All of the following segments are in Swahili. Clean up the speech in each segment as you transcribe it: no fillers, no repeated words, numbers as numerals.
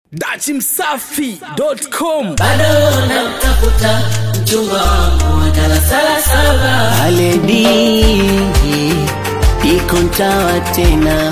Dachimsafi.com. Bado namtafuta mchumba wangu wa darasa la 7. Aledi iko ntawa tena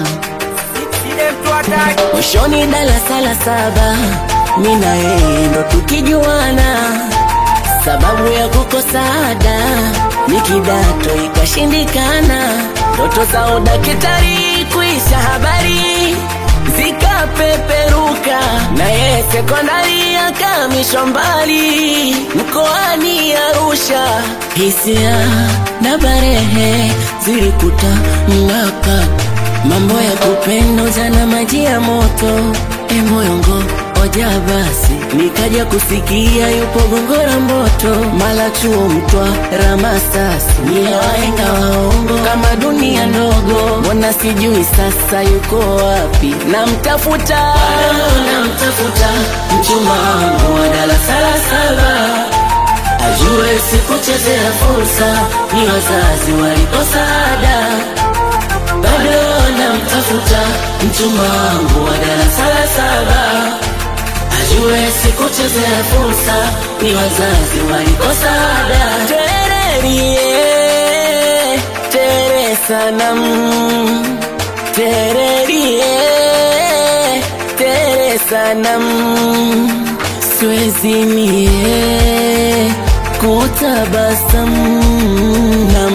mwishoni darasa la 7. Mimi na yeye ndo tukijuana, sababu ya kukosa ada ni kidato ikashindikana. Ndoto za udaktari kuisha, habari zikapeperuka, na yeye sekondari akamishwa mbali mkoani Arusha. Hisia na barehe zilikuta mnaka, mambo ya kupenda jana maji ya moto. Moyongo oja basi nikaja kusikia yupo Gongora Mboto, mala chuo Mtwa Ramasasi, ni wahenga waongo kama dunia ndogo. Mbona sijui sasa yuko wapi? Namtafuta Mchumba wangu wa darasa la 7, ajue sikuchezea fursa, ni wazazi walikosa ada. Bado namtafuta mchumba wangu wa darasa la 7, ajue sikuchezea fursa, ni wazazi walikosa ada. Tererie tere sanam, tererie tere sanam, siwezi mie kutabasamu na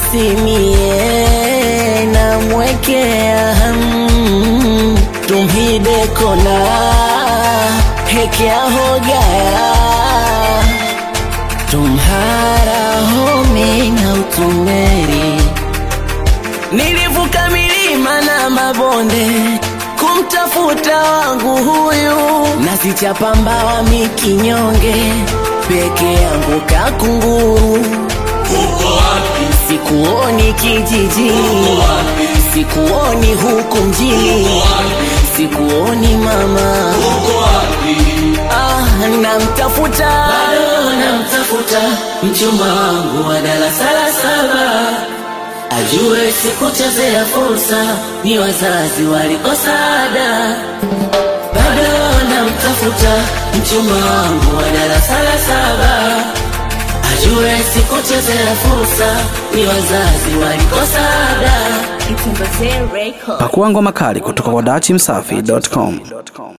misimie na mwekea hamu. Tumhide kona hekea hogaya, tumhara home na utumeri. Nilivuka milima na mabonde kumtafuta wangu huyu, nasichapa mbawa mikinyonge peke yangu kakunguru. Uko wapi? Sikuoni kijijini, sikuoni huku mjini, sikuoni mama. Uko wapi? Namtafuta, bado namtafuta mchumba wangu wa darasa la 7, ajue sikuchezea fursa, ni wazazi walikosa ada. Bado namtafuta mchumba wangu wa darasa la 7, ajue sikuchezea fursa, ni wazazi walikosa ada. Pakua ngoma kali kutoka kwa Dachimsafi.com.